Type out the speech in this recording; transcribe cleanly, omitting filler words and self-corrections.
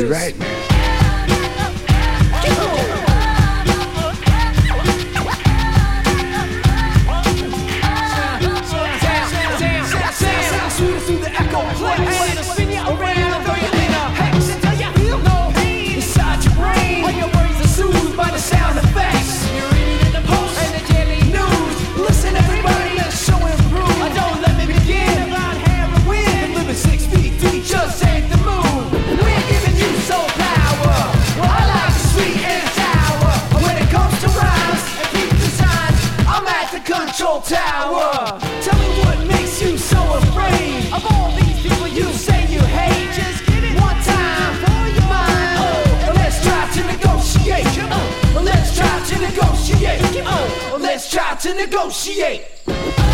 You're right, man. Control tower. Tell me what makes you so afraid of all these people you say you hate. Just give it one time for your mind. Oh, let's try to negotiate. Let's try to negotiate. Let's try to negotiate.